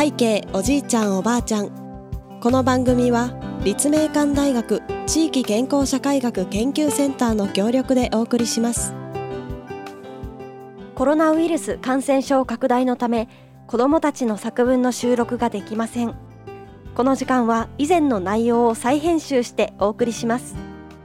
背景おじいちゃんおばあちゃん。この番組は立命館大学地域健康社会学研究センターの協力でお送りします。コロナウイルス感染症拡大のため、子どもたちの作文の収録ができません。この時間は以前の内容を再編集してお送りします。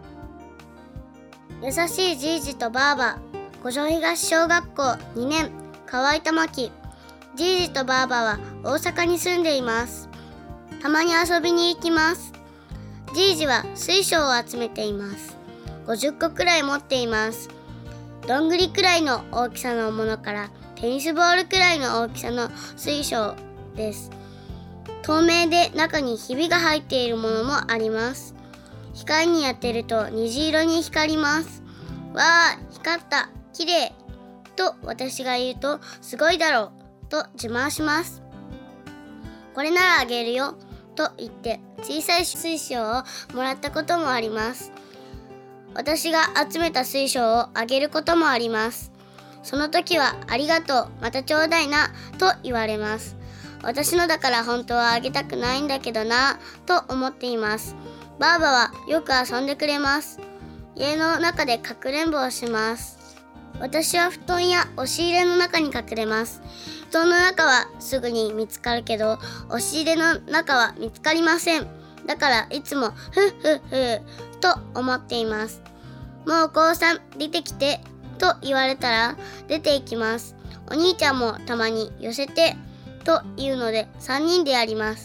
優しいじいじとばあば、五条東小学校2年、河合玉樹。じいじとばあばは大阪に住んでいます。たまに遊びに行きます。じいじは水晶を集めています。50個くらい持っています。どんぐりくらいの大きさのものからテニスボールくらいの大きさの水晶です。透明で中にひびが入っているものもあります。光に当てると虹色に光ります。わあ、光った、きれいと私が言うと、すごいだろうと自慢します。これならあげるよと言って小さい水晶をもらったこともあります。私が集めた水晶をあげることもあります。その時はありがとう、またちょうだいなと言われます。私のだから本当はあげたくないんだけどなと思っています。ばあばはよく遊んでくれます。家の中でかくれんぼをします。私は布団や押し入れの中に隠れます。布団の中はすぐに見つかるけど、押し入れの中は見つかりません。だからいつもふっふっふと思っています。もう高3出てきてと言われたら出て行きます。お兄ちゃんもたまに寄せてと言うので3人でやります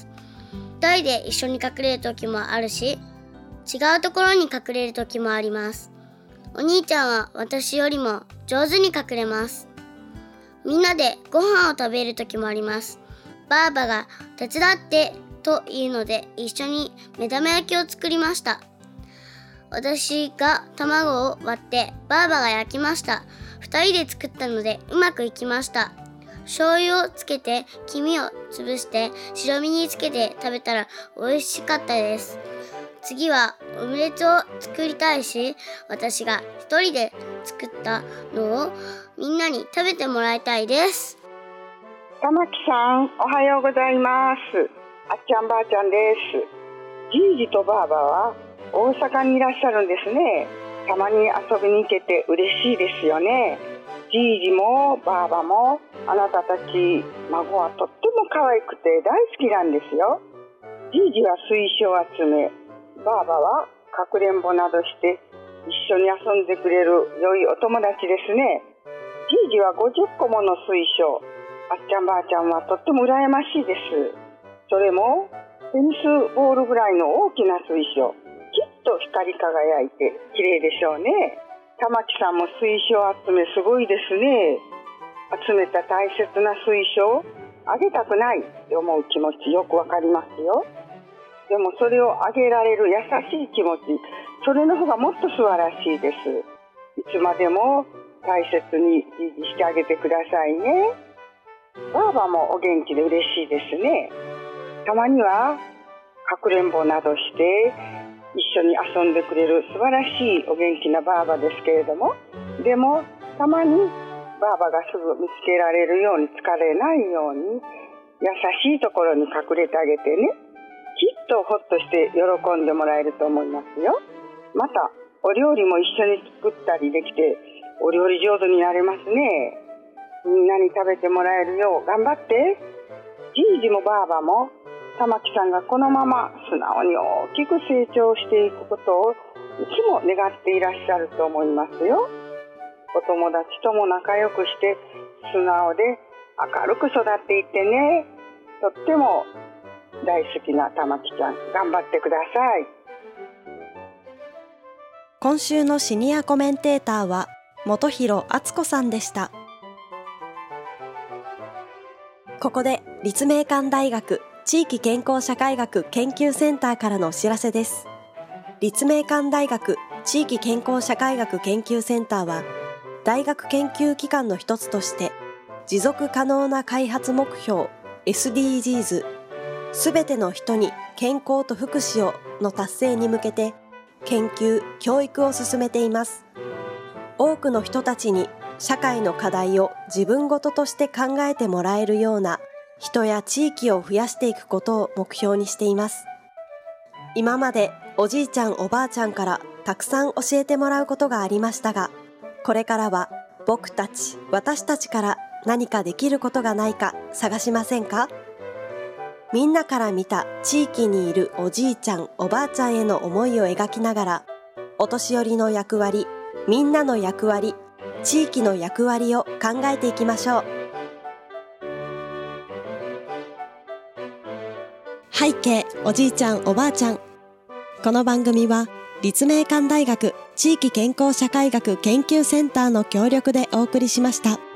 。2人で一緒に隠れる時もあるし、違うところに隠れる時もあります。お兄ちゃんは私よりも上手に隠れます。みんなでご飯を食べる時もあります。ばあばが手伝ってと言うので一緒に目玉焼きを作りました。私が卵を割ってばあばが焼きました。2人で作ったのでうまくいきました。醤油をつけて黄身を潰して白身につけて食べたら美味しかったです。次はオムレツを作りたいし、私が一人で作ったのをみんなに食べてもらいたいです。 玉木さん、おはようございます。あっちゃんばあちゃんです。じいじとばあばは大阪にいらっしゃるんですね。たまに遊びに行けて嬉しいですよね。じいじもばあばもあなたたち孫はとっても可愛くて大好きなんですよ。じいじは水晶を集め、ばあばはかくれんぼなどして一緒に遊んでくれる良いお友達ですね。じいじは50個もの水晶、あっちゃんばあちゃんはとっても羨ましいです。それもテニスボールぐらいの大きな水晶、きっと光り輝いて綺麗でしょうね。玉木さんも水晶集めすごいですね。集めた大切な水晶あげたくないって思う気持ちよくわかりますよ。でもそれをあげられる優しい気持ち、それの方がもっと素晴らしいです。いつまでも大切に維持してあげてくださいね。ばあばもお元気で嬉しいですね。たまにはかくれんぼなどして一緒に遊んでくれる素晴らしいお元気なばあばですけれども、でもたまにばあばがすぐ見つけられるように、疲れないように優しいところに隠れてあげてね、きっとほっとして喜んでもらえると思いますよ。またお料理も一緒に作ったりできて、お料理上手になれますね。みんなに食べてもらえるよう頑張って。じいじもばあばも玉木さんがこのまま素直に大きく成長していくことをいつも願っていらっしゃると思いますよ。お友達とも仲良くして素直で明るく育っていってね。とっても大好きな玉木ちゃん、頑張ってください。 今週のシニアコメンテーターは本広敦子さんでした。ここで立命館大学地域健康社会学研究センターからのお知らせです。立命館大学地域健康社会学研究センターは、大学研究機関の一つとして持続可能な開発目標 SDGs すべての人に健康と福祉をの達成に向けて研究・教育を進めています。多くの人たちに社会の課題を自分ごととして考えてもらえるような人や地域を増やしていくことを目標にしています。今までおじいちゃんおばあちゃんからたくさん教えてもらうことがありましたが、これからは私たちから何かできることがないか探しませんか？みんなから見た地域にいるおじいちゃんおばあちゃんへの思いを描きながら、お年寄りの役割、みんなの役割、地域の役割を考えていきましょう。背景おじいちゃんおばあちゃん。この番組は立命館大学地域健康社会学研究センターの協力でお送りしました。